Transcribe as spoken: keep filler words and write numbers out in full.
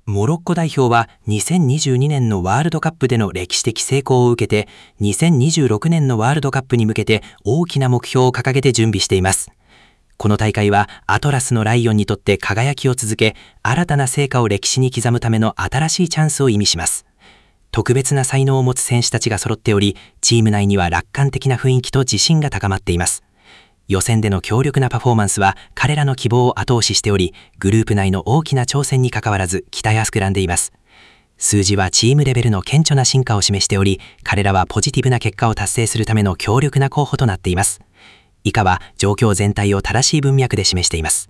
モロッコ代表はにせんにじゅうにねんのワールドカップでの歴史的成功を受けて、にせんにじゅうろくねんのワールドカップに向けて大きな目標を掲げて準備しています。この大会はアトラスのライオンにとって輝きを続け、新たな成果を歴史に刻むための新しいチャンスを意味します。特別な才能を持つ選手たちが揃っており、チーム内には楽観的な雰囲気と自信が高まっています。予選での強力なパフォーマンスは彼らの希望を後押ししており、グループ内の大きな挑戦にかかわらず期待は膨らんでいます。数字はチームレベルの顕著な進化を示しており、彼らはポジティブな結果を達成するための強力な候補となっています。以下は状況全体を正しい文脈で示しています。